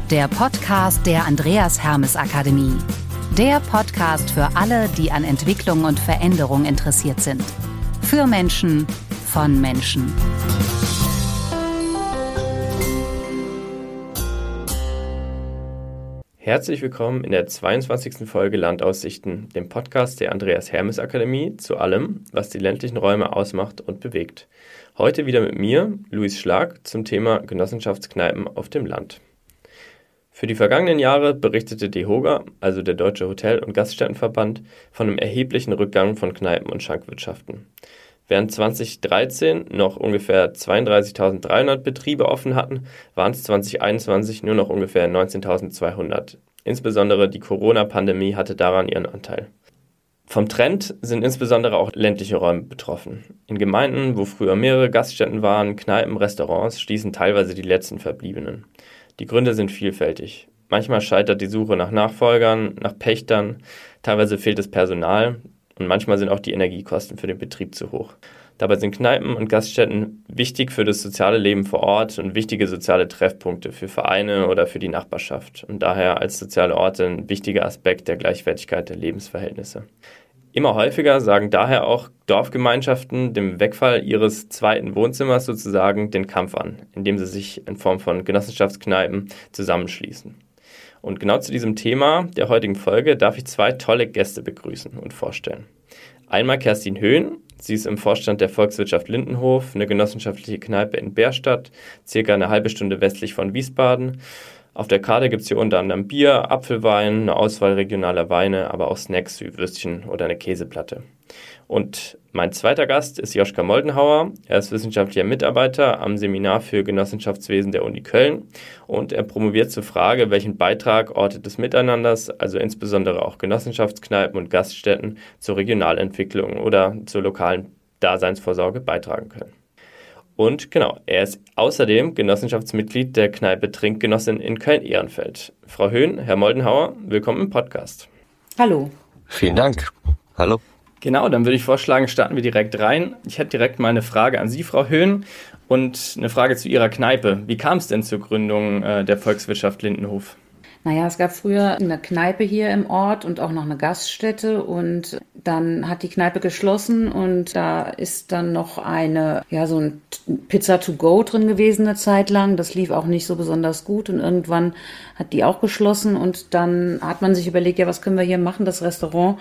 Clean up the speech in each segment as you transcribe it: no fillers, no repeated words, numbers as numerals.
der Podcast der Andreas Hermes Akademie. Der Podcast für alle, die an Entwicklung und Veränderung interessiert sind. Für Menschen, von Menschen. Herzlich willkommen in der 22. Folge Landaussichten, dem Podcast der Andreas Hermes Akademie zu allem, was die ländlichen Räume ausmacht und bewegt. Heute wieder mit mir, Luis Schlag, zum Thema Genossenschaftskneipen auf dem Land. Für die vergangenen Jahre berichtete DEHOGA, also der Deutsche Hotel- und Gaststättenverband, von einem erheblichen Rückgang von Kneipen und Schankwirtschaften. Während 2013 noch ungefähr 32.300 Betriebe offen hatten, waren es 2021 nur noch ungefähr 19.200. Insbesondere die Corona-Pandemie hatte daran ihren Anteil. Vom Trend sind insbesondere auch ländliche Räume betroffen. In Gemeinden, wo früher mehrere Gaststätten waren, Kneipen, Restaurants, schließen teilweise die letzten Verbliebenen. Die Gründe sind vielfältig. Manchmal scheitert die Suche nach Nachfolgern, nach Pächtern, teilweise fehlt das Personal und manchmal sind auch die Energiekosten für den Betrieb zu hoch. Dabei sind Kneipen und Gaststätten wichtig für das soziale Leben vor Ort und wichtige soziale Treffpunkte für Vereine oder für die Nachbarschaft und daher als soziale Orte ein wichtiger Aspekt der Gleichwertigkeit der Lebensverhältnisse. Immer häufiger sagen daher auch Dorfgemeinschaften dem Wegfall ihres zweiten Wohnzimmers sozusagen den Kampf an, indem sie sich in Form von Genossenschaftskneipen zusammenschließen. Und genau zu diesem Thema der heutigen Folge darf ich zwei tolle Gäste begrüßen und vorstellen. Einmal Kerstin Höhn, sie ist im Vorstand der Volkswirtschaft Lindenhof, eine genossenschaftliche Kneipe in Bärstadt, circa eine halbe Stunde westlich von Wiesbaden. Auf der Karte gibt es hier unter anderem Bier, Apfelwein, eine Auswahl regionaler Weine, aber auch Snacks wie Würstchen oder eine Käseplatte. Und mein zweiter Gast ist Joschka Moldenhauer. Er ist wissenschaftlicher Mitarbeiter am Seminar für Genossenschaftswesen der Uni Köln und er promoviert zur Frage, welchen Beitrag Orte des Miteinanders, also insbesondere auch Genossenschaftskneipen und Gaststätten, zur Regionalentwicklung oder zur lokalen Daseinsvorsorge beitragen können. Und genau, er ist außerdem Genossenschaftsmitglied der Kneipe Trinkgenossin in Köln-Ehrenfeld. Frau Höhn, Herr Moldenhauer, willkommen im Podcast. Hallo. Vielen Dank. Hallo. Genau, dann würde ich vorschlagen, starten wir direkt rein. Ich hätte direkt mal eine Frage an Sie, Frau Höhn, und eine Frage zu Ihrer Kneipe. Wie kam es denn zur Gründung der Volkswirtschaft Lindenhof? Naja, es gab früher eine Kneipe hier im Ort und auch noch eine Gaststätte und dann hat die Kneipe geschlossen und da ist dann noch so ein Pizza to go drin gewesen eine Zeit lang. Das lief auch nicht so besonders gut und irgendwann hat die auch geschlossen und dann hat man sich überlegt, ja, was können wir hier machen? Das Restaurant,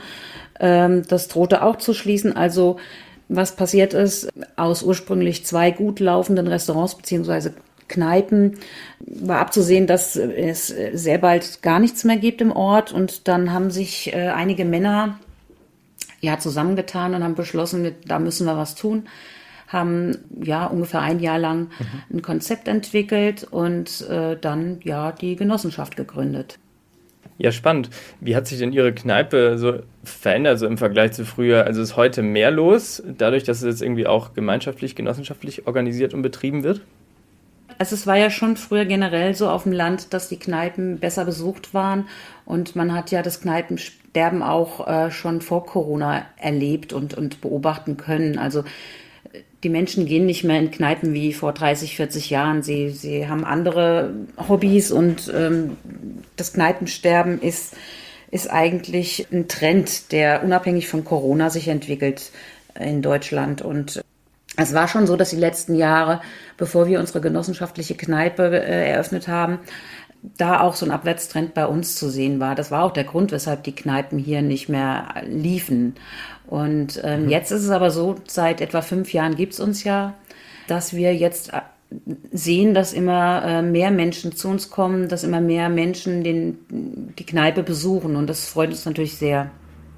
das drohte auch zu schließen. Also was passiert ist, aus ursprünglich 2 gut laufenden Restaurants bzw. Kneipen war abzusehen, dass es sehr bald gar nichts mehr gibt im Ort und dann haben sich einige Männer zusammengetan und haben beschlossen, da müssen wir was tun, haben ungefähr ein Jahr lang ein Konzept entwickelt und dann die Genossenschaft gegründet. Ja, spannend. Wie hat sich denn Ihre Kneipe so verändert, so im Vergleich zu früher? Also ist heute mehr los, dadurch, dass es jetzt irgendwie auch gemeinschaftlich, genossenschaftlich organisiert und betrieben wird? Also es war ja schon früher generell so auf dem Land, dass die Kneipen besser besucht waren und man hat ja das Kneipensterben auch schon vor Corona erlebt und beobachten können. Also die Menschen gehen nicht mehr in Kneipen wie vor 30, 40 Jahren. Sie haben andere Hobbys und das Kneipensterben ist eigentlich ein Trend, der unabhängig von Corona sich entwickelt in Deutschland. Und es war schon so, dass die letzten Jahre, bevor wir unsere genossenschaftliche Kneipe eröffnet haben, da auch so ein Abwärtstrend bei uns zu sehen war. Das war auch der Grund, weshalb die Kneipen hier nicht mehr liefen. Und jetzt ist es aber so, seit etwa 5 Jahren gibt's uns ja, dass wir jetzt sehen, dass immer mehr Menschen zu uns kommen, dass immer mehr Menschen die Kneipe besuchen. Und das freut uns natürlich sehr.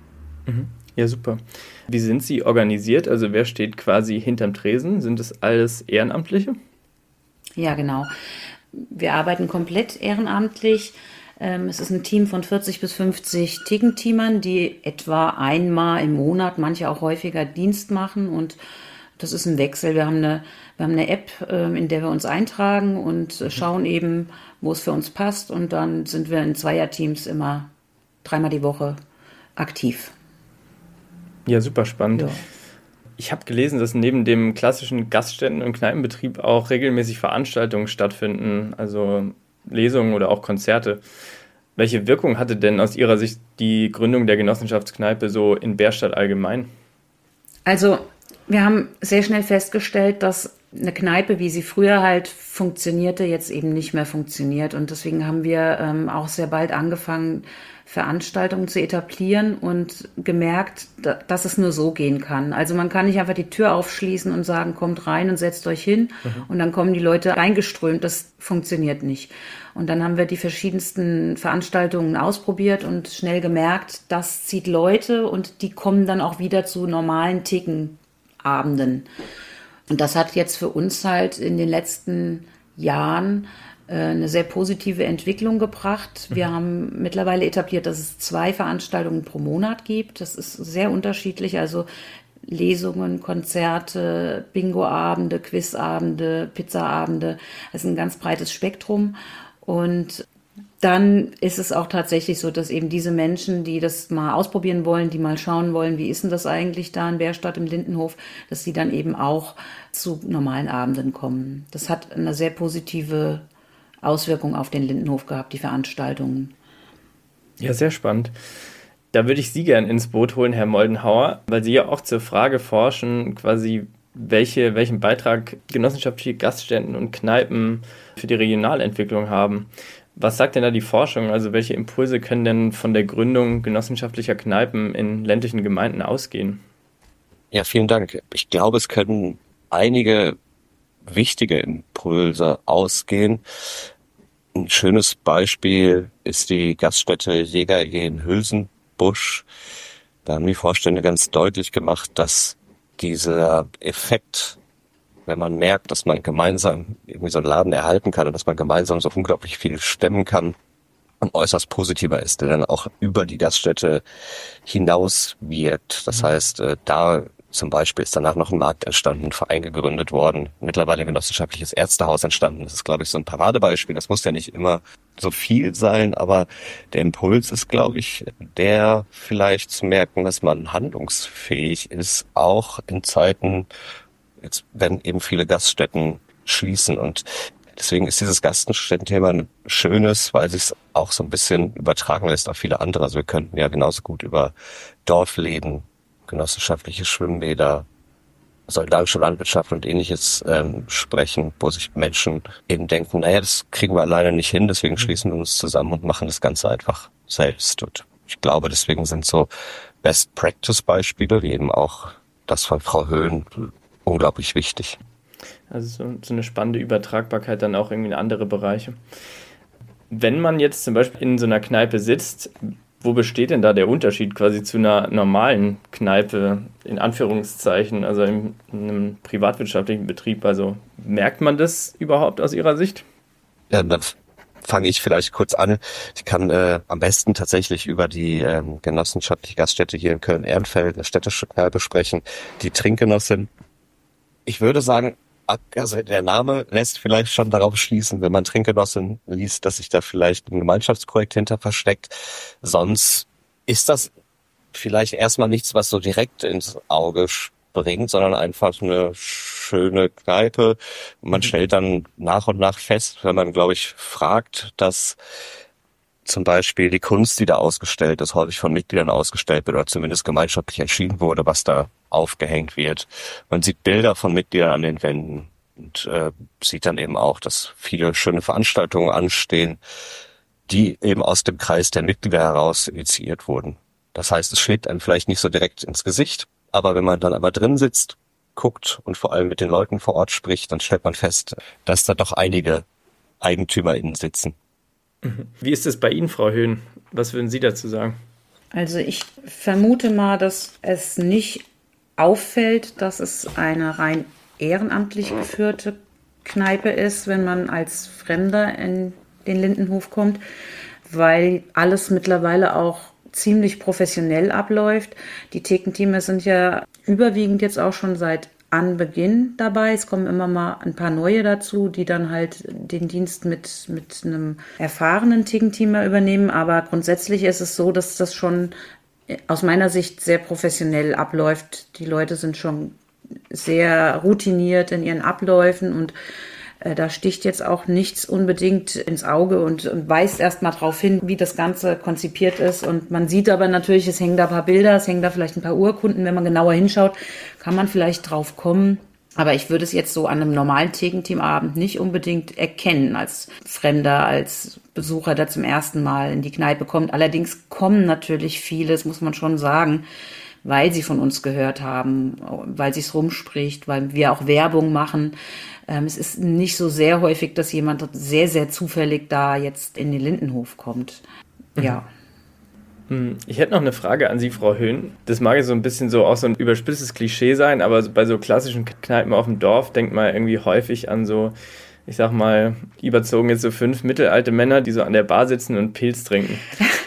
Ja, super. Wie sind Sie organisiert? Also wer steht quasi hinterm Tresen? Sind das alles Ehrenamtliche? Ja, genau. Wir arbeiten komplett ehrenamtlich. Es ist ein Team von 40 bis 50 Thekenteamern, die etwa einmal im Monat, manche auch häufiger Dienst machen. Und das ist ein Wechsel. Wir haben eine App, in der wir uns eintragen und schauen eben, wo es für uns passt. Und dann sind wir in Zweierteams immer 3-mal die Woche aktiv. Ja, super spannend. Ja. Ich habe gelesen, dass neben dem klassischen Gaststätten- und Kneipenbetrieb auch regelmäßig Veranstaltungen stattfinden. Also Lesungen oder auch Konzerte. Welche Wirkung hatte denn aus Ihrer Sicht die Gründung der Genossenschaftskneipe so in Bärstadt allgemein? Also wir haben sehr schnell festgestellt, dass eine Kneipe, wie sie früher halt funktionierte, jetzt eben nicht mehr funktioniert. Und deswegen haben wir auch sehr bald angefangen, Veranstaltungen zu etablieren und gemerkt, dass es nur so gehen kann. Also man kann nicht einfach die Tür aufschließen und sagen, kommt rein und setzt euch hin und dann kommen die Leute reingeströmt. Das funktioniert nicht. Und dann haben wir die verschiedensten Veranstaltungen ausprobiert und schnell gemerkt, das zieht Leute und die kommen dann auch wieder zu normalen Thekenabenden. Und das hat jetzt für uns halt in den letzten Jahren eine sehr positive Entwicklung gebracht. Wir haben mittlerweile etabliert, dass es 2 Veranstaltungen pro Monat gibt. Das ist sehr unterschiedlich, also Lesungen, Konzerte, Bingoabende, Quizabende, Pizzaabende. Das ist ein ganz breites Spektrum. Und dann ist es auch tatsächlich so, dass eben diese Menschen, die das mal ausprobieren wollen, die mal schauen wollen, wie ist denn das eigentlich da in Bärstadt im Lindenhof, dass sie dann eben auch zu normalen Abenden kommen. Das hat eine sehr positive Auswirkung auf den Lindenhof gehabt, die Veranstaltungen. Ja, sehr spannend. Da würde ich Sie gern ins Boot holen, Herr Moldenhauer, weil Sie ja auch zur Frage forschen, quasi welchen Beitrag genossenschaftliche Gaststätten und Kneipen für die Regionalentwicklung haben. Was sagt denn da die Forschung? Also welche Impulse können denn von der Gründung genossenschaftlicher Kneipen in ländlichen Gemeinden ausgehen? Ja, vielen Dank. Ich glaube, es können einige wichtige Impulse ausgehen. Ein schönes Beispiel ist die Gaststätte Jäger-Ehe in Hülsenbusch. Da haben die Vorstände ganz deutlich gemacht, dass dieser Effekt, wenn man merkt, dass man gemeinsam irgendwie so einen Laden erhalten kann und dass man gemeinsam so unglaublich viel stemmen kann, ein äußerst positiver ist, der dann auch über die Gaststätte hinaus wirkt. Das heißt, da zum Beispiel ist danach noch ein Markt entstanden, ein Verein gegründet worden, mittlerweile ein genossenschaftliches Ärztehaus entstanden. Das ist, glaube ich, so ein Paradebeispiel. Das muss ja nicht immer so viel sein, aber der Impuls ist, glaube ich, der vielleicht zu merken, dass man handlungsfähig ist, auch in Zeiten, jetzt werden eben viele Gaststätten schließen und deswegen ist dieses Gaststättenthema ein schönes, weil es sich auch so ein bisschen übertragen lässt auf viele andere. Also wir könnten ja genauso gut über Dorfläden, genossenschaftliche Schwimmbäder, solidarische Landwirtschaft und Ähnliches sprechen, wo sich Menschen eben denken, naja, das kriegen wir alleine nicht hin, deswegen schließen wir uns zusammen und machen das Ganze einfach selbst. Und ich glaube, deswegen sind so Best-Practice-Beispiele, wie eben auch das von Frau Höhn, unglaublich wichtig. Also so eine spannende Übertragbarkeit dann auch irgendwie in andere Bereiche. Wenn man jetzt zum Beispiel in so einer Kneipe sitzt, wo besteht denn da der Unterschied quasi zu einer normalen Kneipe, in Anführungszeichen, also in einem privatwirtschaftlichen Betrieb? Also merkt man das überhaupt aus Ihrer Sicht? Ja, dann fange ich vielleicht kurz an. Ich kann am besten tatsächlich über die genossenschaftliche Gaststätte hier in Köln-Ehrenfeld, eine städtische Kneipe sprechen, die Trinkgenossin. Ich würde sagen, also der Name lässt vielleicht schon darauf schließen, wenn man Trinkgenossin liest, dass sich da vielleicht ein Gemeinschaftsprojekt hinter versteckt. Sonst ist das vielleicht erstmal nichts, was so direkt ins Auge springt, sondern einfach eine schöne Kneipe. Man stellt dann nach und nach fest, wenn man, glaube ich, fragt, dass zum Beispiel die Kunst, die da ausgestellt ist, häufig von Mitgliedern ausgestellt wird oder zumindest gemeinschaftlich entschieden wurde, was da aufgehängt wird. Man sieht Bilder von Mitgliedern an den Wänden und sieht dann eben auch, dass viele schöne Veranstaltungen anstehen, die eben aus dem Kreis der Mitglieder heraus initiiert wurden. Das heißt, es schlägt einem vielleicht nicht so direkt ins Gesicht, aber wenn man dann aber drin sitzt, guckt und vor allem mit den Leuten vor Ort spricht, dann stellt man fest, dass da doch einige EigentümerInnen sitzen. Wie ist es bei Ihnen, Frau Höhn? Was würden Sie dazu sagen? Also ich vermute mal, dass es nicht auffällt, dass es eine rein ehrenamtlich geführte Kneipe ist, wenn man als Fremder in den Lindenhof kommt, weil alles mittlerweile auch ziemlich professionell abläuft. Die Thekenteams sind ja überwiegend jetzt auch schon seit Anbeginn dabei. Es kommen immer mal ein paar neue dazu, die dann halt den Dienst mit einem erfahrenen Thekenteamer übernehmen. Aber grundsätzlich ist es so, dass das schon aus meiner Sicht sehr professionell abläuft. Die Leute sind schon sehr routiniert in ihren Abläufen und Da sticht jetzt auch nichts unbedingt ins Auge und weist erst mal drauf hin, wie das Ganze konzipiert ist. Und man sieht aber natürlich, es hängen da ein paar Bilder, es hängen da vielleicht ein paar Urkunden. Wenn man genauer hinschaut, kann man vielleicht drauf kommen. Aber ich würde es jetzt so an einem normalen Thekenteamabend nicht unbedingt erkennen als Fremder, als Besucher, der zum ersten Mal in die Kneipe kommt. Allerdings kommen natürlich viele, das muss man schon sagen, weil sie von uns gehört haben, weil sich's rumspricht, weil wir auch Werbung machen. Es ist nicht so sehr häufig, dass jemand sehr, sehr zufällig da jetzt in den Lindenhof kommt. Ja. Ich hätte noch eine Frage an Sie, Frau Höhn. Das mag jetzt so ein bisschen so auch so ein überspitztes Klischee sein, aber bei so klassischen Kneipen auf dem Dorf denkt man irgendwie häufig an so, ich sag mal, überzogen jetzt so 5 mittelalte Männer, die so an der Bar sitzen und Pilz trinken.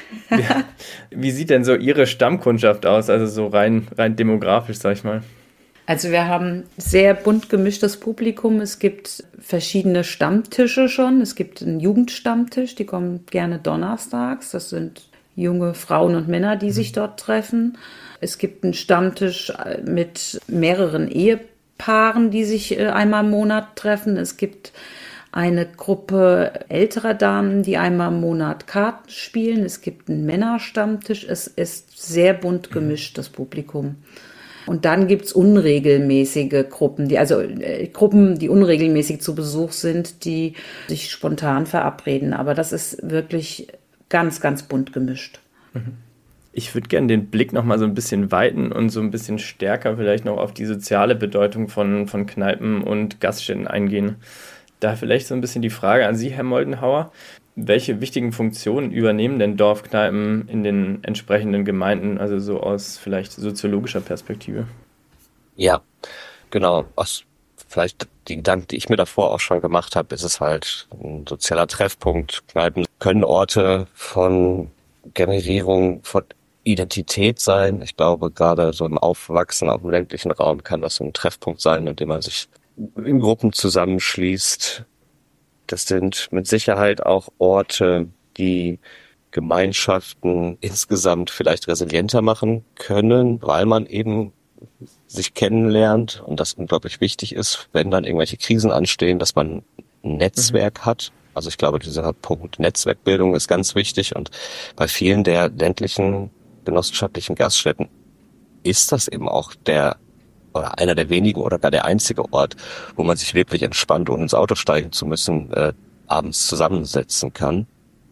Wie sieht denn so Ihre Stammkundschaft aus, also so rein demografisch, sag ich mal? Also wir haben sehr bunt gemischtes Publikum. Es gibt verschiedene Stammtische schon. Es gibt einen Jugendstammtisch, die kommen gerne donnerstags. Das sind junge Frauen und Männer, die sich dort treffen. Es gibt einen Stammtisch mit mehreren Ehepaaren, die sich einmal im Monat treffen. Es gibt eine Gruppe älterer Damen, die einmal im Monat Karten spielen. Es gibt einen Männerstammtisch. Es ist sehr bunt gemischt, das Publikum. Und dann gibt's unregelmäßige Gruppen, Gruppen, die unregelmäßig zu Besuch sind, die sich spontan verabreden. Aber das ist wirklich ganz, ganz bunt gemischt. Ich würde gerne den Blick noch mal so ein bisschen weiten und so ein bisschen stärker vielleicht noch auf die soziale Bedeutung von Kneipen und Gaststätten eingehen. Da vielleicht so ein bisschen die Frage an Sie, Herr Moldenhauer. Welche wichtigen Funktionen übernehmen denn Dorfkneipen in den entsprechenden Gemeinden, also so aus vielleicht soziologischer Perspektive? Ja, genau. Aus vielleicht die Gedanken, die ich mir davor auch schon gemacht habe, ist es halt ein sozialer Treffpunkt. Kneipen können Orte von Generierung von Identität sein. Ich glaube, gerade so im Aufwachsen auf dem ländlichen Raum kann das so ein Treffpunkt sein, in dem man sich in Gruppen zusammenschließt. Das sind mit Sicherheit auch Orte, die Gemeinschaften insgesamt vielleicht resilienter machen können, weil man eben sich kennenlernt und das unglaublich wichtig ist, wenn dann irgendwelche Krisen anstehen, dass man ein Netzwerk hat. Also ich glaube, dieser Punkt Netzwerkbildung ist ganz wichtig und bei vielen der ländlichen genossenschaftlichen Gaststätten ist das eben auch oder einer der wenigen oder gar der einzige Ort, wo man sich wirklich entspannt, ohne ins Auto steigen zu müssen, abends zusammensetzen kann.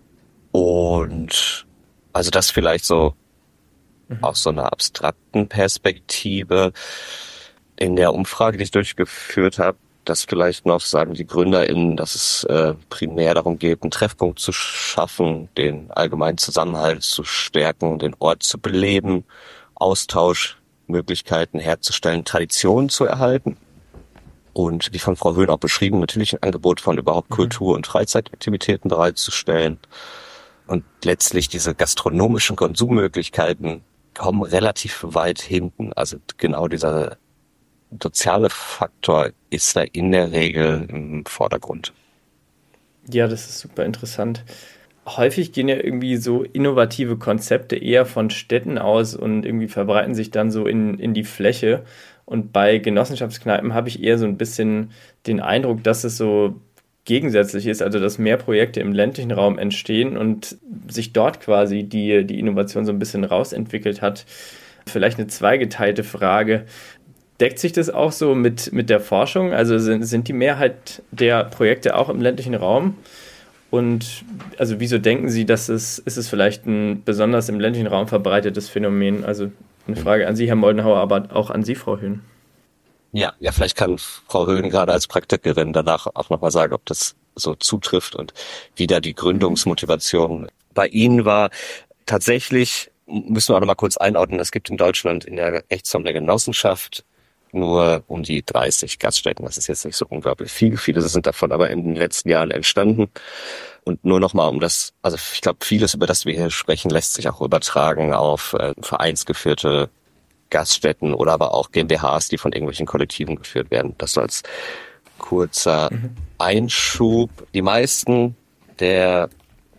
Und also das vielleicht so aus so einer abstrakten Perspektive. In der Umfrage, die ich durchgeführt habe, das vielleicht noch sagen die GründerInnen, dass es primär darum geht, einen Treffpunkt zu schaffen, den allgemeinen Zusammenhalt zu stärken, den Ort zu beleben, Austauschmöglichkeiten herzustellen, Traditionen zu erhalten. Und wie von Frau Höhn auch beschrieben, natürlich ein Angebot von überhaupt Kultur- und Freizeitaktivitäten bereitzustellen. Und letztlich diese gastronomischen Konsummöglichkeiten kommen relativ weit hinten. Also genau dieser soziale Faktor ist da in der Regel im Vordergrund. Ja, das ist super interessant. Häufig gehen ja irgendwie so innovative Konzepte eher von Städten aus und irgendwie verbreiten sich dann so in die Fläche. Und bei Genossenschaftskneipen habe ich eher so ein bisschen den Eindruck, dass es so gegensätzlich ist, also dass mehr Projekte im ländlichen Raum entstehen und sich dort quasi die Innovation so ein bisschen rausentwickelt hat. Vielleicht eine zweigeteilte Frage. Deckt sich das auch so mit der Forschung? Also sind die Mehrheit der Projekte auch im ländlichen Raum? Und also wieso denken Sie, ist es vielleicht ein besonders im ländlichen Raum verbreitetes Phänomen? Also eine Frage an Sie, Herr Moldenhauer, aber auch an Sie, Frau Höhn. Ja, vielleicht kann Frau Höhn gerade als Praktikerin danach auch nochmal sagen, ob das so zutrifft und wie da die Gründungsmotivation bei Ihnen war. Tatsächlich müssen wir auch noch mal kurz einordnen, es gibt in Deutschland in der Rechtsform der Genossenschaft nur um die 30 Gaststätten. Das ist jetzt nicht so unglaublich viel. Viele sind davon aber in den letzten Jahren entstanden. Und nur noch mal also ich glaube, vieles, über das wir hier sprechen, lässt sich auch übertragen auf vereinsgeführte Gaststätten oder aber auch GmbHs, die von irgendwelchen Kollektiven geführt werden. Das so als kurzer Einschub. Die meisten der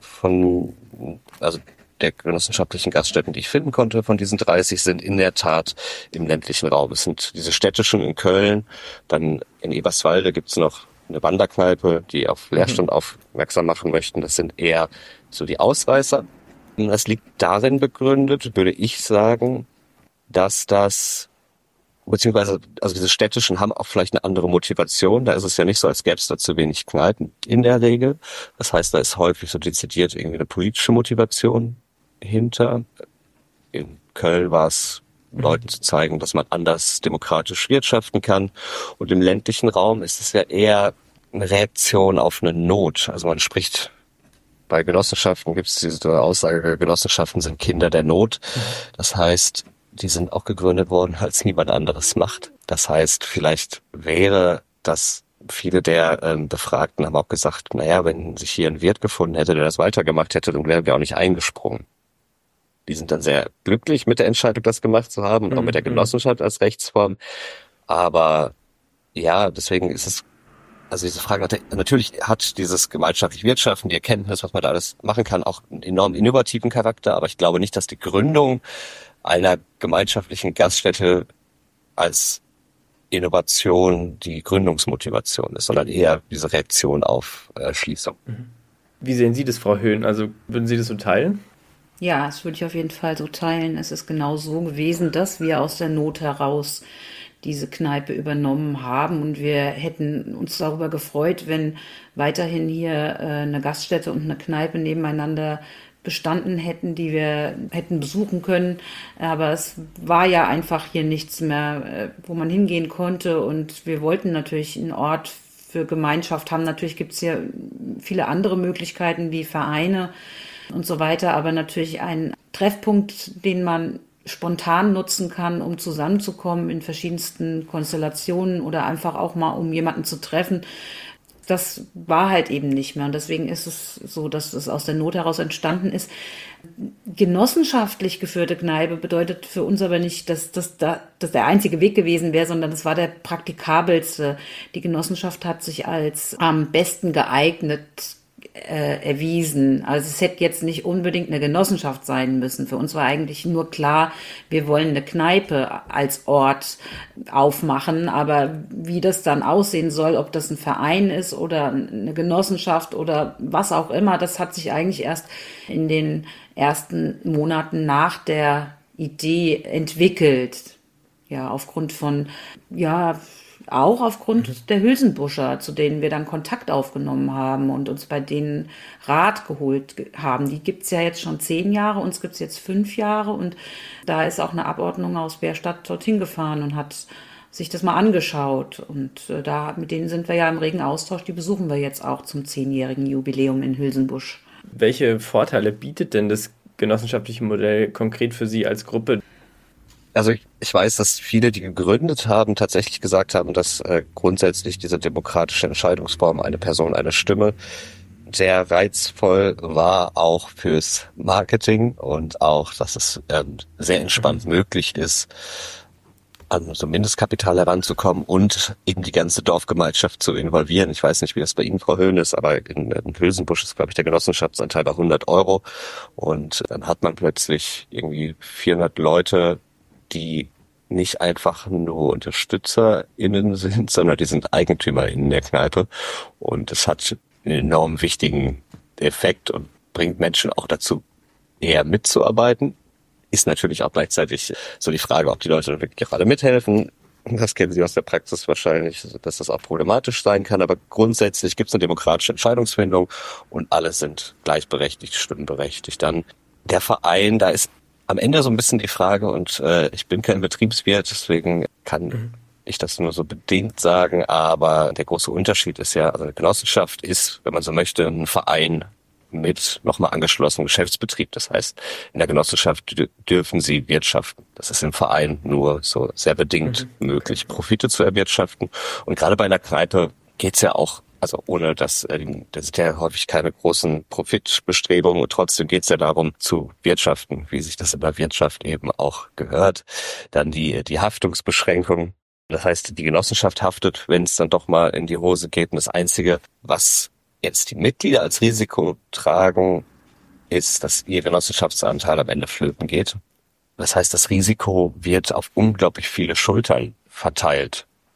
genossenschaftlichen Gaststätten, die ich finden konnte, von diesen 30, sind in der Tat im ländlichen Raum. Es sind diese städtischen in Köln, dann in Eberswalde gibt's noch eine Wanderkneipe, die auf Leerstand aufmerksam machen möchten. Das sind eher so die Ausreißer. Und das liegt darin begründet, würde ich sagen, dass beziehungsweise diese städtischen haben auch vielleicht eine andere Motivation. Da ist es ja nicht so, als gäbe es da zu wenig Kneipen in der Regel. Das heißt, da ist häufig so dezidiert irgendwie eine politische Motivation hinter. In Köln war es, Leuten zu zeigen, dass man anders demokratisch wirtschaften kann. Und im ländlichen Raum ist es ja eher eine Reaktion auf eine Not. Also man spricht, bei Genossenschaften gibt es diese Aussage, Genossenschaften sind Kinder der Not. Das heißt, die sind auch gegründet worden, als niemand anderes macht. Das heißt, vielleicht wäre das, viele der Befragten haben auch gesagt, naja, wenn sich hier ein Wirt gefunden hätte, der das weitergemacht hätte, dann wären wir auch nicht eingesprungen. Die sind dann sehr glücklich mit der Entscheidung, das gemacht zu haben und auch mit der Genossenschaft als Rechtsform. Aber ja, deswegen ist es, also diese Frage, natürlich hat dieses gemeinschaftliche Wirtschaften, die Erkenntnis, was man da alles machen kann, auch einen enorm innovativen Charakter. Aber ich glaube nicht, dass die Gründung einer gemeinschaftlichen Gaststätte als Innovation die Gründungsmotivation ist, sondern eher diese Reaktion auf Schließung. Wie sehen Sie das, Frau Höhn? Also würden Sie das so teilen? Ja, das würde ich auf jeden Fall so teilen. Es ist genau so gewesen, dass wir aus der Not heraus diese Kneipe übernommen haben und wir hätten uns darüber gefreut, wenn weiterhin hier eine Gaststätte und eine Kneipe nebeneinander bestanden hätten, die wir hätten besuchen können. Aber es war ja einfach hier nichts mehr, wo man hingehen konnte und wir wollten natürlich einen Ort für Gemeinschaft haben. Natürlich gibt es hier viele andere Möglichkeiten wie Vereine und so weiter, aber natürlich ein Treffpunkt, den man spontan nutzen kann, um zusammenzukommen in verschiedensten Konstellationen oder einfach auch mal, um jemanden zu treffen. Das war halt eben nicht mehr und deswegen ist es so, dass es aus der Not heraus entstanden ist. Genossenschaftlich geführte Kneipe bedeutet für uns aber nicht, dass das der einzige Weg gewesen wäre, sondern das war der praktikabelste. Die Genossenschaft hat sich als am besten geeignet erwiesen. Also es hätte jetzt nicht unbedingt eine Genossenschaft sein müssen. Für uns war eigentlich nur klar, wir wollen eine Kneipe als Ort aufmachen, aber wie das dann aussehen soll, ob das ein Verein ist oder eine Genossenschaft oder was auch immer, das hat sich eigentlich erst in den ersten Monaten nach der Idee entwickelt. Ja, aufgrund von, auch aufgrund der Hülsenbuscher, zu denen wir dann Kontakt aufgenommen haben und uns bei denen Rat geholt haben. Die gibt's ja jetzt schon 10 Jahre, uns gibt's jetzt 5 Jahre und da ist auch eine Abordnung aus Bärstadt dorthin gefahren und hat sich das mal angeschaut. Und mit denen sind wir ja im regen Austausch, die besuchen wir jetzt auch zum 10-jährigen Jubiläum in Hülsenbusch. Welche Vorteile bietet denn das genossenschaftliche Modell konkret für Sie als Gruppe? Also ich weiß, dass viele, die gegründet haben, tatsächlich gesagt haben, dass grundsätzlich diese demokratische Entscheidungsform, eine Person, eine Stimme, sehr reizvoll war, auch fürs Marketing und auch, dass es sehr entspannt möglich ist, an so Mindestkapital heranzukommen und eben die ganze Dorfgemeinschaft zu involvieren. Ich weiß nicht, wie das bei Ihnen, Frau Höhn, ist, aber in Hülsenbusch ist, glaube ich, der Genossenschaftsanteil bei 100 € und dann hat man plötzlich irgendwie 400 Leute, die nicht einfach nur UnterstützerInnen sind, sondern die sind EigentümerInnen der Kneipe. Und es hat einen enorm wichtigen Effekt und bringt Menschen auch dazu, eher mitzuarbeiten. Ist natürlich auch gleichzeitig so die Frage, ob die Leute wirklich gerade mithelfen. Das kennen Sie aus der Praxis wahrscheinlich, dass das auch problematisch sein kann. Aber grundsätzlich gibt es eine demokratische Entscheidungsfindung und alle sind gleichberechtigt, stimmberechtigt. Dann der Verein, da ist am Ende so ein bisschen die Frage, und ich bin kein Betriebswirt, deswegen kann ich das nur so bedingt sagen, aber der große Unterschied ist ja, also eine Genossenschaft ist, wenn man so möchte, ein Verein mit nochmal angeschlossenem Geschäftsbetrieb. Das heißt, in der Genossenschaft dürfen Sie wirtschaften. Das ist im Verein nur so sehr bedingt möglich, Profite zu erwirtschaften. Und gerade bei einer Kneipe geht's ja auch, also ohne dass, das sind ja häufig keine großen Profitbestrebungen und trotzdem geht's ja darum zu wirtschaften, wie sich das in der Wirtschaft eben auch gehört. Dann die Haftungsbeschränkung. Das heißt, die Genossenschaft haftet, wenn es dann doch mal in die Hose geht. Und das Einzige, was jetzt die Mitglieder als Risiko tragen, ist, dass ihr Genossenschaftsanteil am Ende flöten geht. Das heißt, das Risiko wird auf unglaublich viele Schultern verteilt.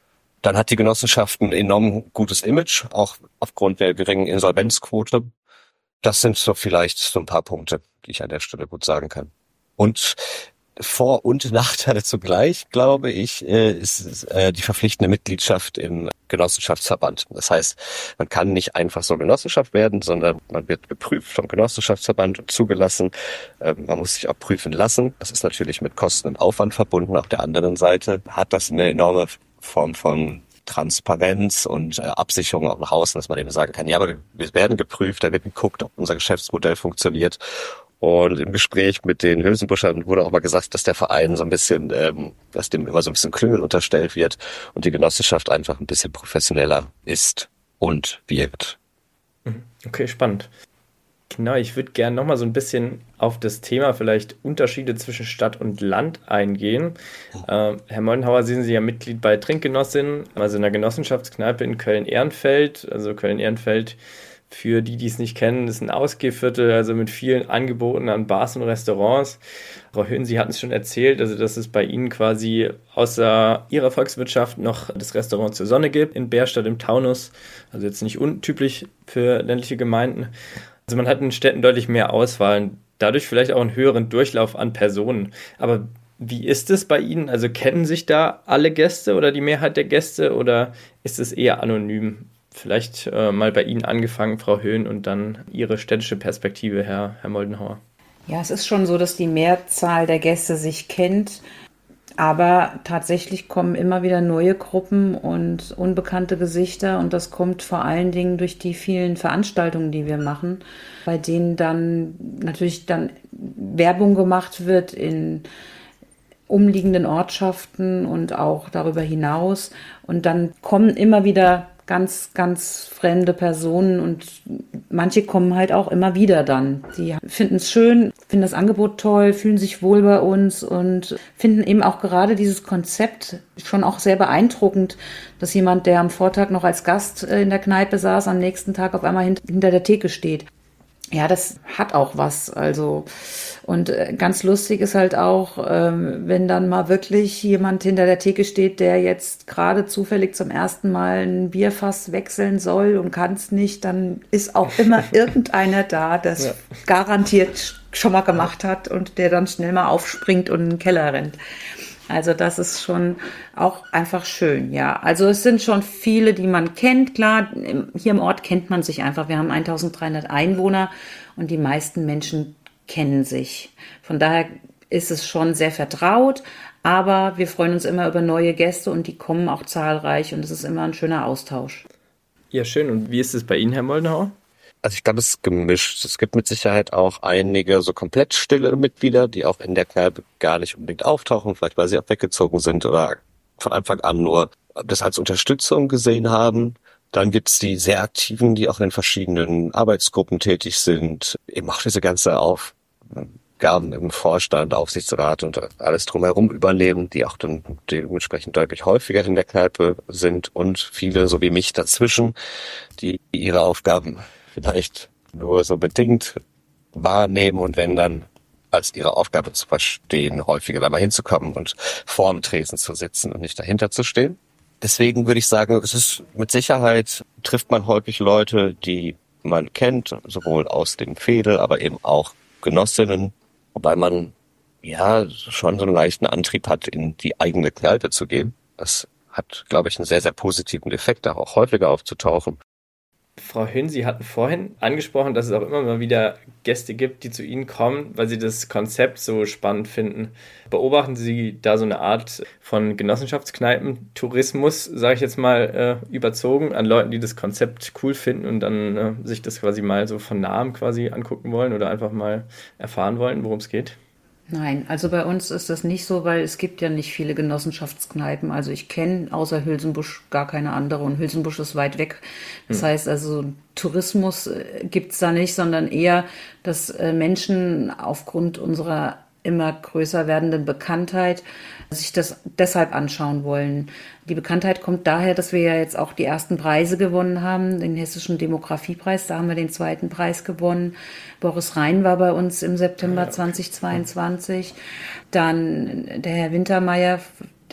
Dann hat die Genossenschaft ein enorm gutes Image, auch aufgrund der geringen Insolvenzquote. Das sind so vielleicht so ein paar Punkte, die ich an der Stelle gut sagen kann. Und Vor- und Nachteile zugleich, glaube ich, ist die verpflichtende Mitgliedschaft im Genossenschaftsverband. Das heißt, man kann nicht einfach so Genossenschaft werden, sondern man wird geprüft vom Genossenschaftsverband und zugelassen. Man muss sich auch prüfen lassen. Das ist natürlich mit Kosten und Aufwand verbunden. Auf der anderen Seite hat das eine enorme Form von Transparenz und Absicherung auch nach außen, dass man eben sagen kann, ja, aber wir werden geprüft, da wird geguckt, ob unser Geschäftsmodell funktioniert. Und im Gespräch mit den Hülsenbuschern wurde auch mal gesagt, dass der Verein so ein bisschen, dass dem immer so ein bisschen Klüngel unterstellt wird und die Genossenschaft einfach ein bisschen professioneller ist und wirkt. Okay, spannend. Genau, ich würde gerne nochmal so ein bisschen auf das Thema vielleicht Unterschiede zwischen Stadt und Land eingehen. Herr Moldenhauer, Sie sind ja Mitglied bei Trinkgenossinnen, also in der Genossenschaftskneipe in Köln-Ehrenfeld. Also Köln-Ehrenfeld, für die, die es nicht kennen, ist ein Ausgehviertel, also mit vielen Angeboten an Bars und Restaurants. Frau Höhn, Sie hatten es schon erzählt, also dass es bei Ihnen quasi außer Ihrer Volkswirtschaft noch das Restaurant zur Sonne gibt, in Bärstadt im Taunus. Also jetzt nicht untypisch für ländliche Gemeinden. Also man hat in Städten deutlich mehr Auswahl und dadurch vielleicht auch einen höheren Durchlauf an Personen. Aber wie ist es bei Ihnen? Also kennen sich da alle Gäste oder die Mehrheit der Gäste oder ist es eher anonym? Vielleicht mal bei Ihnen angefangen, Frau Höhn, und dann Ihre städtische Perspektive, Herr Moldenhauer. Ja, es ist schon so, dass die Mehrzahl der Gäste sich kennt, aber tatsächlich kommen immer wieder neue Gruppen und unbekannte Gesichter und das kommt vor allen Dingen durch die vielen Veranstaltungen, die wir machen, bei denen dann natürlich dann Werbung gemacht wird in umliegenden Ortschaften und auch darüber hinaus und dann kommen immer wieder ganz, ganz fremde Personen und manche kommen halt auch immer wieder dann. Die finden es schön, finden das Angebot toll, fühlen sich wohl bei uns und finden eben auch gerade dieses Konzept schon auch sehr beeindruckend, dass jemand, der am Vortag noch als Gast in der Kneipe saß, am nächsten Tag auf einmal hinter der Theke steht. Ja, das hat auch was, also und ganz lustig ist halt auch, wenn dann mal wirklich jemand hinter der Theke steht, der jetzt gerade zufällig zum ersten Mal ein Bierfass wechseln soll und kann es nicht, dann ist auch immer irgendeiner da, der es garantiert schon mal gemacht hat und der dann schnell mal aufspringt und in den Keller rennt. Also das ist schon auch einfach schön, ja. Also es sind schon viele, die man kennt, klar, hier im Ort kennt man sich einfach. Wir haben 1300 Einwohner und die meisten Menschen kennen sich. Von daher ist es schon sehr vertraut, aber wir freuen uns immer über neue Gäste und die kommen auch zahlreich und es ist immer ein schöner Austausch. Ja, schön. Und wie ist es bei Ihnen, Herr Moldenhauer? Also ich glaube, es ist gemischt. Es gibt mit Sicherheit auch einige so komplett stille Mitglieder, die auch in der Kneipe gar nicht unbedingt auftauchen, vielleicht weil sie auch weggezogen sind oder von Anfang an nur das als Unterstützung gesehen haben. Dann gibt's die sehr Aktiven, die auch in verschiedenen Arbeitsgruppen tätig sind, eben auch diese ganze Aufgaben im Vorstand, Aufsichtsrat und alles drumherum übernehmen, die auch dann dementsprechend deutlich häufiger in der Kneipe sind und viele, so wie mich, dazwischen, die ihre Aufgaben vielleicht nur so bedingt wahrnehmen und wenn dann als ihre Aufgabe zu verstehen, häufiger da mal hinzukommen und vorm Tresen zu sitzen und nicht dahinter zu stehen. Deswegen würde ich sagen, es ist mit Sicherheit, trifft man häufig Leute, die man kennt, sowohl aus dem Fädel, aber eben auch Genossinnen, wobei man ja schon so einen leichten Antrieb hat, in die eigene Kneipe zu gehen. Das hat, glaube ich, einen sehr, sehr positiven Effekt, da auch häufiger aufzutauchen. Frau Höhn, Sie hatten vorhin angesprochen, dass es auch immer mal wieder Gäste gibt, die zu Ihnen kommen, weil sie das Konzept so spannend finden. Beobachten Sie da so eine Art von Genossenschaftskneipen-Tourismus, sage ich jetzt mal, überzogen an Leuten, die das Konzept cool finden und dann sich das quasi mal so von nahem quasi angucken wollen oder einfach mal erfahren wollen, worum es geht? Nein, also bei uns ist das nicht so, weil es gibt ja nicht viele Genossenschaftskneipen. Also ich kenne außer Hülsenbusch gar keine andere und Hülsenbusch ist weit weg. Das heißt also Tourismus gibt's da nicht, sondern eher, dass Menschen aufgrund unserer immer größer werdenden Bekanntheit sich das deshalb anschauen wollen. Die Bekanntheit kommt daher, dass wir ja jetzt auch die ersten Preise gewonnen haben, den Hessischen Demografiepreis, da haben wir den 2. Preis gewonnen. Boris Rhein war bei uns im September 2022. Dann der Herr Wintermeyer,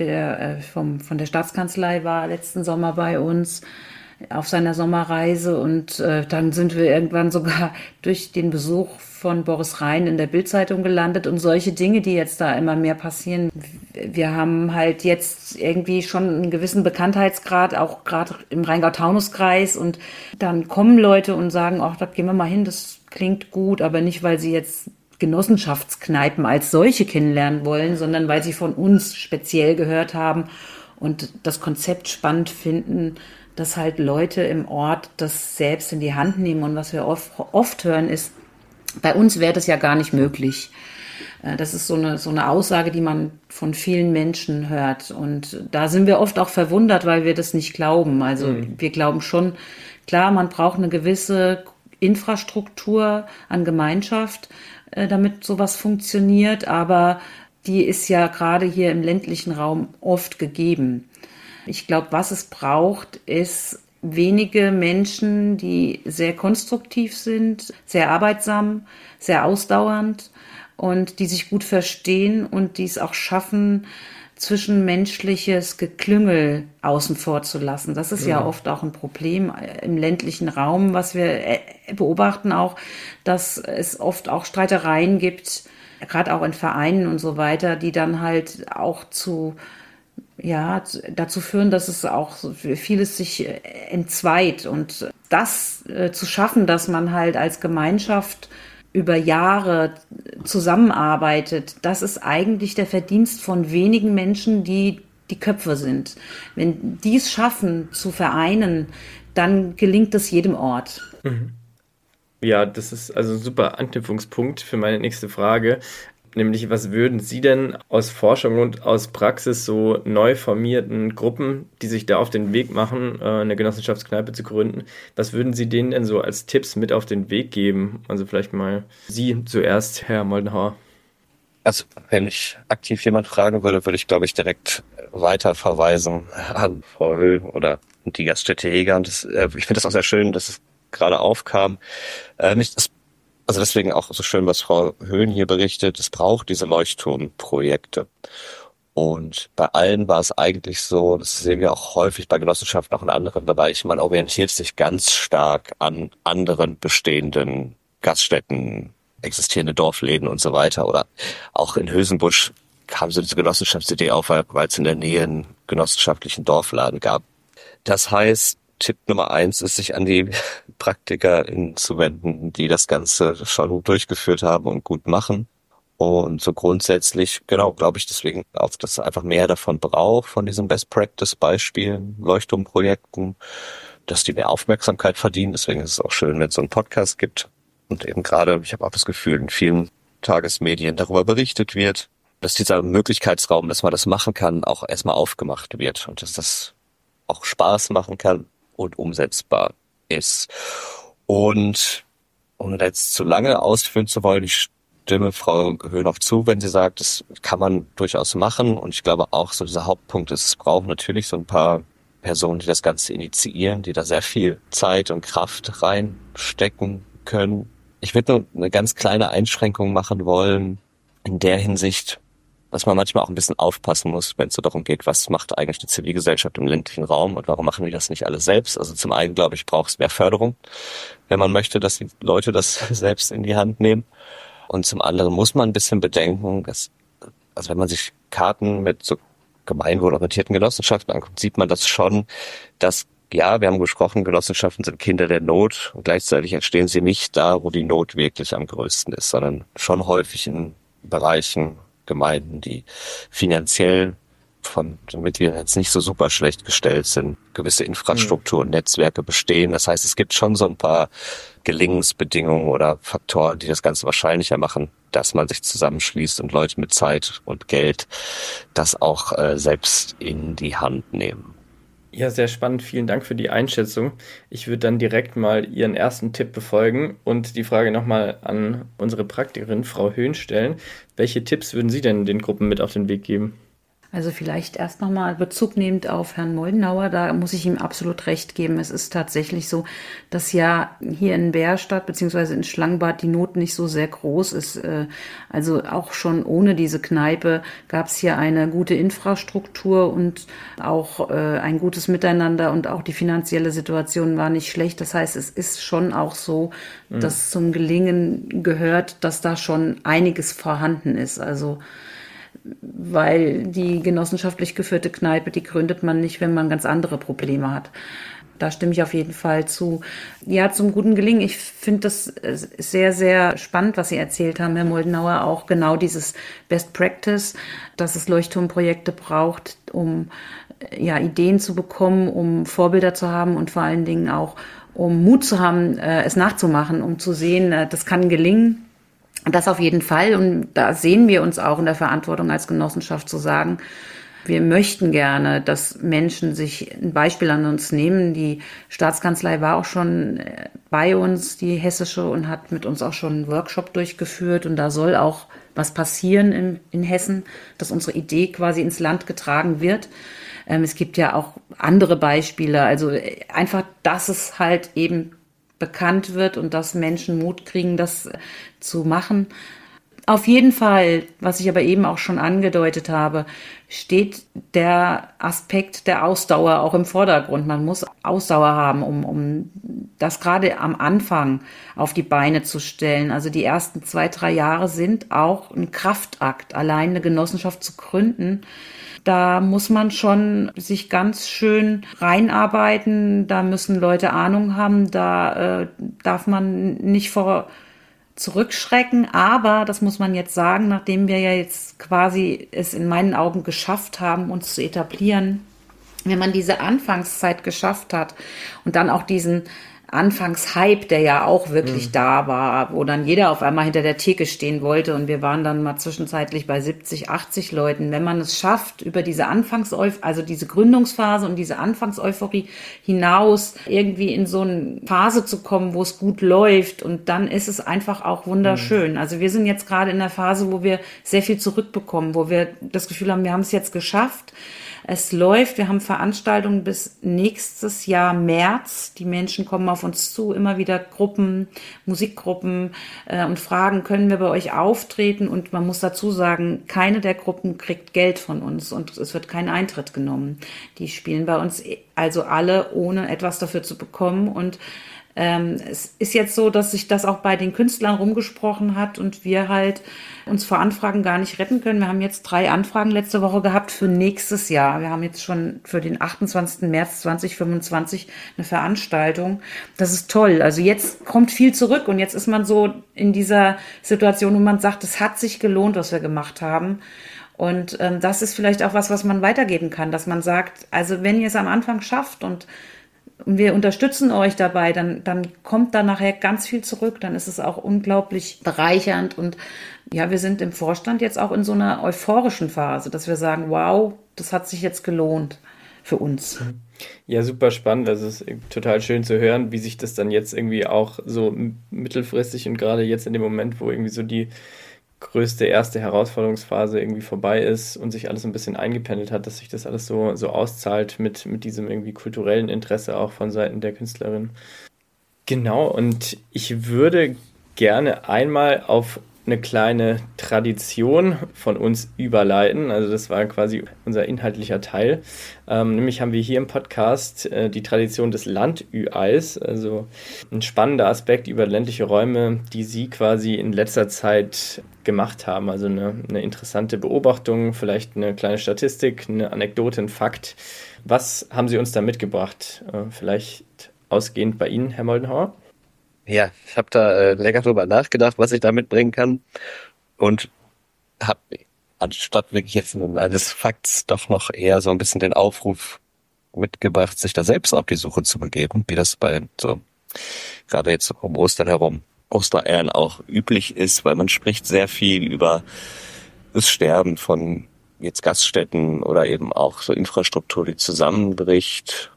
von der Staatskanzlei war letzten Sommer bei uns auf seiner Sommerreise und dann sind wir irgendwann sogar durch den Besuch von Boris Rhein in der Bild-Zeitung gelandet und solche Dinge, die jetzt da immer mehr passieren. Wir haben halt jetzt irgendwie schon einen gewissen Bekanntheitsgrad, auch gerade im Rheingau-Taunus-Kreis, und dann kommen Leute und sagen, ach, da gehen wir mal hin, das klingt gut, aber nicht, weil sie jetzt Genossenschaftskneipen als solche kennenlernen wollen, sondern weil sie von uns speziell gehört haben und das Konzept spannend finden, dass halt Leute im Ort das selbst in die Hand nehmen. Und was wir oft hören ist, bei uns wäre das ja gar nicht möglich. Das ist so eine Aussage, die man von vielen Menschen hört. Und da sind wir oft auch verwundert, weil wir das nicht glauben. Also wir glauben schon, klar, man braucht eine gewisse Infrastruktur an Gemeinschaft, damit sowas funktioniert. Aber die ist ja gerade hier im ländlichen Raum oft gegeben. Ich glaube, was es braucht, ist wenige Menschen, die sehr konstruktiv sind, sehr arbeitsam, sehr ausdauernd und die sich gut verstehen und die es auch schaffen, zwischenmenschliches Geklüngel außen vor zu lassen. Das ist ja oft auch ein Problem im ländlichen Raum, was wir beobachten auch, dass es oft auch Streitereien gibt, gerade auch in Vereinen und so weiter, die dann halt auch dazu führen, dass es auch vieles sich entzweit. Und das zu schaffen, dass man halt als Gemeinschaft über Jahre zusammenarbeitet, das ist eigentlich der Verdienst von wenigen Menschen, die die Köpfe sind. Wenn die es schaffen zu vereinen, dann gelingt es jedem Ort. Ja, das ist also ein super Anknüpfungspunkt für meine nächste Frage. Nämlich, was würden Sie denn aus Forschung und aus Praxis so neu formierten Gruppen, die sich da auf den Weg machen, eine Genossenschaftskneipe zu gründen, was würden Sie denen denn so als Tipps mit auf den Weg geben? Also vielleicht mal Sie zuerst, Herr Moldenhauer. Also, wenn ich aktiv jemand fragen würde, würde ich, glaube ich, direkt weiter verweisen an Frau Höhl oder die Gaststätte Jäger. Und ich finde das auch sehr schön, dass es gerade aufkam. Also deswegen auch so schön, was Frau Höhn hier berichtet. Es braucht diese Leuchtturmprojekte. Und bei allen war es eigentlich so, das sehen wir auch häufig bei Genossenschaften, auch in anderen Bereichen, man orientiert sich ganz stark an anderen bestehenden Gaststätten, existierende Dorfläden und so weiter. Oder auch in Hülsenbusch kam so diese Genossenschaftsidee auf, weil es in der Nähe einen genossenschaftlichen Dorfladen gab. Das heißt, Tipp Nummer 1 ist, sich an die PraktikerInnen zu wenden, die das Ganze schon durchgeführt haben und gut machen. Und so grundsätzlich, genau, glaube ich deswegen auch, dass es einfach mehr davon braucht, von diesen Best-Practice-Beispielen, Leuchtturmprojekten, dass die mehr Aufmerksamkeit verdienen. Deswegen ist es auch schön, wenn es so einen Podcast gibt. Und eben gerade, ich habe auch das Gefühl, in vielen Tagesmedien darüber berichtet wird, dass dieser Möglichkeitsraum, dass man das machen kann, auch erstmal aufgemacht wird und dass das auch Spaß machen kann und umsetzbar ist. Und ohne da jetzt zu lange ausführen zu wollen, ich stimme Frau Höhn auch zu, wenn sie sagt, das kann man durchaus machen. Und ich glaube auch, so dieser Hauptpunkt ist, es braucht natürlich so ein paar Personen, die das Ganze initiieren, die da sehr viel Zeit und Kraft reinstecken können. Ich würde nur eine ganz kleine Einschränkung machen wollen in der Hinsicht, dass man manchmal auch ein bisschen aufpassen muss, wenn es so darum geht, was macht eigentlich die Zivilgesellschaft im ländlichen Raum und warum machen wir das nicht alle selbst? Also zum einen, glaube ich, braucht es mehr Förderung, wenn man möchte, dass die Leute das selbst in die Hand nehmen. Und zum anderen muss man ein bisschen bedenken, also wenn man sich Karten mit so gemeinwohlorientierten Genossenschaften anguckt, sieht man das schon, dass, ja, wir haben gesprochen, Genossenschaften sind Kinder der Not und gleichzeitig entstehen sie nicht da, wo die Not wirklich am größten ist, sondern schon häufig in Bereichen, Gemeinden, die finanziell von den Mitgliedern jetzt nicht so super schlecht gestellt sind, gewisse Infrastruktur und Netzwerke bestehen. Das heißt, es gibt schon so ein paar Gelingensbedingungen oder Faktoren, die das Ganze wahrscheinlicher machen, dass man sich zusammenschließt und Leute mit Zeit und Geld das auch selbst in die Hand nehmen. Ja, sehr spannend. Vielen Dank für die Einschätzung. Ich würde dann direkt mal Ihren ersten Tipp befolgen und die Frage nochmal an unsere Praktikerin, Frau Höhn, stellen. Welche Tipps würden Sie denn den Gruppen mit auf den Weg geben? Also vielleicht erst nochmal Bezug nehmend auf Herrn Moldenhauer, da muss ich ihm absolut recht geben. Es ist tatsächlich so, dass ja hier in Bärstadt beziehungsweise in Schlangenbad die Not nicht so sehr groß ist. Also auch schon ohne diese Kneipe gab es hier eine gute Infrastruktur und auch ein gutes Miteinander und auch die finanzielle Situation war nicht schlecht. Das heißt, es ist schon auch so, dass zum Gelingen gehört, dass da schon einiges vorhanden ist. Also weil die genossenschaftlich geführte Kneipe, die gründet man nicht, wenn man ganz andere Probleme hat. Da stimme ich auf jeden Fall zu. Ja, zum guten Gelingen. Ich finde das sehr, sehr spannend, was Sie erzählt haben, Herr Moldenhauer. Auch genau dieses Best Practice, dass es Leuchtturmprojekte braucht, um Ideen zu bekommen, um Vorbilder zu haben und vor allen Dingen auch, um Mut zu haben, es nachzumachen, um zu sehen, das kann gelingen. Das auf jeden Fall. Und da sehen wir uns auch in der Verantwortung als Genossenschaft zu sagen, wir möchten gerne, dass Menschen sich ein Beispiel an uns nehmen. Die Staatskanzlei war auch schon bei uns, die hessische, und hat mit uns auch schon einen Workshop durchgeführt. Und da soll auch was passieren in Hessen, dass unsere Idee quasi ins Land getragen wird. Es gibt ja auch andere Beispiele. Also einfach, dass es halt eben bekannt wird und dass Menschen Mut kriegen, das zu machen. Auf jeden Fall, was ich aber eben auch schon angedeutet habe, steht der Aspekt der Ausdauer auch im Vordergrund. Man muss Ausdauer haben, um das gerade am Anfang auf die Beine zu stellen. Also die ersten 2-3 Jahre sind auch ein Kraftakt, allein eine Genossenschaft zu gründen. Da muss man schon sich ganz schön reinarbeiten, da müssen Leute Ahnung haben, da darf man nicht zurückschrecken, aber das muss man jetzt sagen, nachdem wir ja jetzt quasi es in meinen Augen geschafft haben, uns zu etablieren, wenn man diese Anfangszeit geschafft hat und dann auch diesen Anfangshype, der ja auch wirklich da war, wo dann jeder auf einmal hinter der Theke stehen wollte und wir waren dann mal zwischenzeitlich bei 70, 80 Leuten. Wenn man es schafft, über diese also diese Gründungsphase und diese Anfangseuphorie hinaus irgendwie in so eine Phase zu kommen, wo es gut läuft, und dann ist es einfach auch wunderschön. Also wir sind jetzt gerade in der Phase, wo wir sehr viel zurückbekommen, wo wir das Gefühl haben, wir haben es jetzt geschafft. Es läuft, wir haben Veranstaltungen bis nächstes Jahr März. Die Menschen kommen auf uns zu, immer wieder Gruppen, Musikgruppen und fragen, können wir bei euch auftreten? Und man muss dazu sagen, keine der Gruppen kriegt Geld von uns und es wird kein Eintritt genommen. Die spielen bei uns also alle, ohne etwas dafür zu bekommen. Und es ist jetzt so, dass sich das auch bei den Künstlern rumgesprochen hat und wir halt uns vor Anfragen gar nicht retten können. Wir haben jetzt 3 Anfragen letzte Woche gehabt für nächstes Jahr. Wir haben jetzt schon für den 28. März 2025 eine Veranstaltung. Das ist toll. Also jetzt kommt viel zurück und jetzt ist man so in dieser Situation, wo man sagt, es hat sich gelohnt, was wir gemacht haben. Und das ist vielleicht auch was man weitergeben kann, dass man sagt, also wenn ihr es am Anfang schafft und wir unterstützen euch dabei, dann kommt da nachher ganz viel zurück, dann ist es auch unglaublich bereichernd und ja, wir sind im Vorstand jetzt auch in so einer euphorischen Phase, dass wir sagen, wow, das hat sich jetzt gelohnt für uns. Ja, super spannend. Also es ist total schön zu hören, wie sich das dann jetzt irgendwie auch so mittelfristig und gerade jetzt in dem Moment, wo irgendwie so die größte erste Herausforderungsphase irgendwie vorbei ist und sich alles ein bisschen eingependelt hat, dass sich das alles so auszahlt mit diesem irgendwie kulturellen Interesse auch von Seiten der Künstlerin. Genau, und ich würde gerne einmal auf eine kleine Tradition von uns überleiten. Also das war quasi unser inhaltlicher Teil. Nämlich haben wir hier im Podcast die Tradition des Landü-Eis. Also ein spannender Aspekt über ländliche Räume, die Sie quasi in letzter Zeit gemacht haben. Also eine interessante Beobachtung, vielleicht eine kleine Statistik, eine Anekdote, ein Fakt. Was haben Sie uns da mitgebracht? Vielleicht ausgehend bei Ihnen, Herr Moldenhauer? Ja, ich habe da länger drüber nachgedacht, was ich da mitbringen kann und habe anstatt wirklich jetzt eines Fakts doch noch eher so ein bisschen den Aufruf mitgebracht, sich da selbst auf die Suche zu begeben, wie das bei so gerade jetzt um Ostern herum, Ostereiern auch üblich ist, weil man spricht sehr viel über das Sterben von jetzt Gaststätten oder eben auch so Infrastruktur, die zusammenbricht.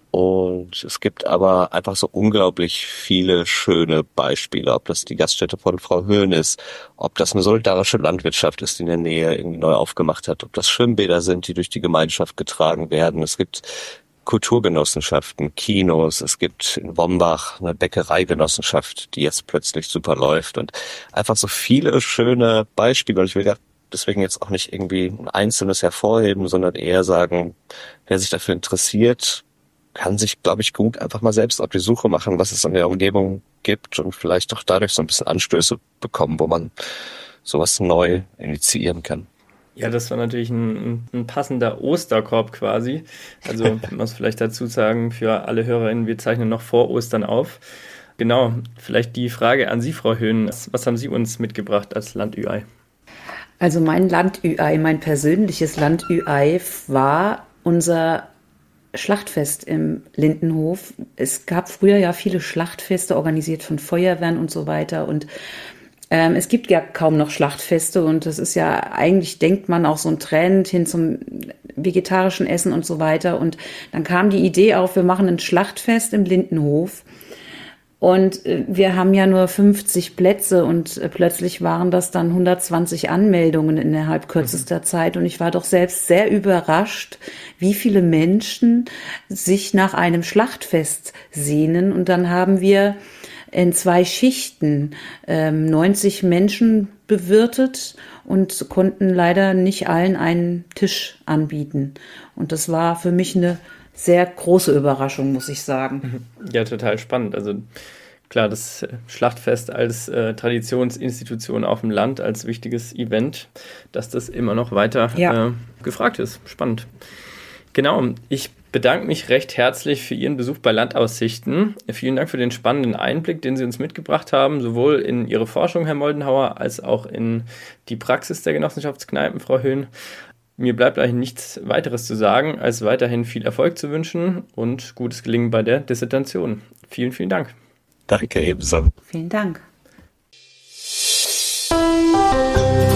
Und es gibt aber einfach so unglaublich viele schöne Beispiele, ob das die Gaststätte von Frau Höhn ist, ob das eine solidarische Landwirtschaft ist, die in der Nähe irgendwie neu aufgemacht hat, ob das Schwimmbäder sind, die durch die Gemeinschaft getragen werden. Es gibt Kulturgenossenschaften, Kinos, es gibt in Wombach eine Bäckereigenossenschaft, die jetzt plötzlich super läuft und einfach so viele schöne Beispiele. Und ich will ja deswegen jetzt auch nicht irgendwie ein einzelnes hervorheben, sondern eher sagen, wer sich dafür interessiert, kann sich, glaube ich, gut einfach mal selbst auf die Suche machen, was es in der Umgebung gibt und vielleicht auch dadurch so ein bisschen Anstöße bekommen, wo man sowas neu initiieren kann. Ja, das war natürlich ein passender Osterkorb quasi. Also man muss vielleicht dazu sagen, für alle HörerInnen, wir zeichnen noch vor Ostern auf. Genau, vielleicht die Frage an Sie, Frau Höhn. Was haben Sie uns mitgebracht als Land-Ü-Ei? Also mein Land-Ü-Ei, mein persönliches Land-Ü-Ei war unser Schlachtfest im Lindenhof. Es gab früher ja viele Schlachtfeste, organisiert von Feuerwehren und so weiter. Und es gibt ja kaum noch Schlachtfeste. Und das ist ja eigentlich, denkt man, auch so ein Trend hin zum vegetarischen Essen und so weiter. Und dann kam die Idee auf, wir machen ein Schlachtfest im Lindenhof. Und wir haben ja nur 50 Plätze und plötzlich waren das dann 120 Anmeldungen innerhalb kürzester Zeit. Und ich war doch selbst sehr überrascht, wie viele Menschen sich nach einem Schlachtfest sehnen. Und dann haben wir in 2 Schichten 90 Menschen bewirtet und konnten leider nicht allen einen Tisch anbieten. Und das war für mich eine sehr große Überraschung, muss ich sagen. Ja, total spannend. Also klar, das Schlachtfest als Traditionsinstitution auf dem Land, als wichtiges Event, dass das immer noch weiter gefragt ist. Spannend. Genau, ich bedanke mich recht herzlich für Ihren Besuch bei Landaussichten. Vielen Dank für den spannenden Einblick, den Sie uns mitgebracht haben, sowohl in Ihre Forschung, Herr Moldenhauer, als auch in die Praxis der Genossenschaftskneipen, Frau Höhn. Mir bleibt eigentlich nichts weiteres zu sagen, als weiterhin viel Erfolg zu wünschen und gutes Gelingen bei der Dissertation. Vielen, vielen Dank. Danke ebenso. Vielen Dank.